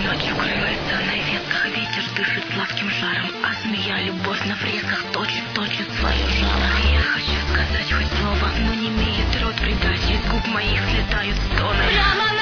Ночью крылается на ветках, ветер дышит сладким жаром, а змея любовь на фресках точит свое жало. Я хочу сказать хоть слово, но не имеет рот предать, из губ моих слетают стоны.